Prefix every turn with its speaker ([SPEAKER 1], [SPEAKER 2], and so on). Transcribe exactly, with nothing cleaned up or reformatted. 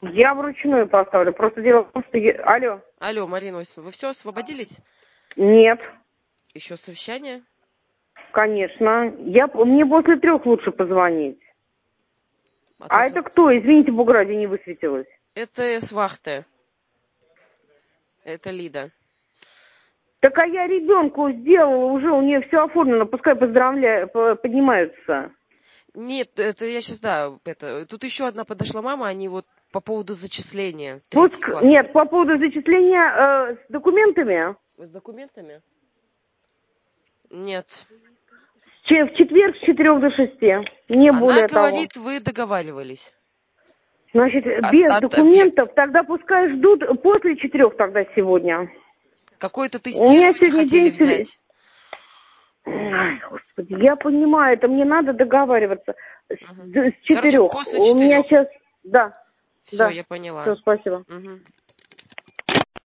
[SPEAKER 1] Я вручную поставлю. Просто дело в том, что... Я... Алло.
[SPEAKER 2] Алло, Марина Осиповна, вы все освободились?
[SPEAKER 1] Нет.
[SPEAKER 2] Еще совещание?
[SPEAKER 1] Конечно. Я... Мне после трех лучше позвонить.
[SPEAKER 2] А,
[SPEAKER 1] А
[SPEAKER 2] только...
[SPEAKER 1] это кто? Извините, бог ради, не высветилось.
[SPEAKER 2] Это с вахты. Это Лида.
[SPEAKER 1] Так а я ребенку сделала уже, у нее все оформлено, пускай поздравляю, поднимаются.
[SPEAKER 2] Нет, это я сейчас, да, это... Тут еще одна подошла мама, они вот по поводу зачисления.
[SPEAKER 1] Пуск...
[SPEAKER 2] Класс.
[SPEAKER 1] Нет, по поводу зачисления э, с документами.
[SPEAKER 2] С документами? Нет.
[SPEAKER 1] В четверг с четырех до шести, не
[SPEAKER 2] Она
[SPEAKER 1] более
[SPEAKER 2] говорит,
[SPEAKER 1] того.
[SPEAKER 2] вы договаривались.
[SPEAKER 1] Значит,
[SPEAKER 2] От,
[SPEAKER 1] без
[SPEAKER 2] от
[SPEAKER 1] документов,
[SPEAKER 2] объект.
[SPEAKER 1] тогда пускай ждут после четырех тогда сегодня.
[SPEAKER 2] Какое-то
[SPEAKER 1] У меня
[SPEAKER 2] тестирование
[SPEAKER 1] сегодня
[SPEAKER 2] хотели
[SPEAKER 1] день...
[SPEAKER 2] взять.
[SPEAKER 1] Ай, господи, я понимаю, это мне надо договариваться с,
[SPEAKER 2] Угу.
[SPEAKER 1] с
[SPEAKER 2] Короче,
[SPEAKER 1] четырех.
[SPEAKER 2] после
[SPEAKER 1] У меня
[SPEAKER 2] четырех.
[SPEAKER 1] сейчас... Да,
[SPEAKER 2] Все,
[SPEAKER 1] да.
[SPEAKER 2] я поняла.
[SPEAKER 1] Все, спасибо.
[SPEAKER 2] Угу.